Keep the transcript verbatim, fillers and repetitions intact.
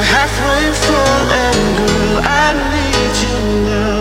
halfway full, and girl, I need you now.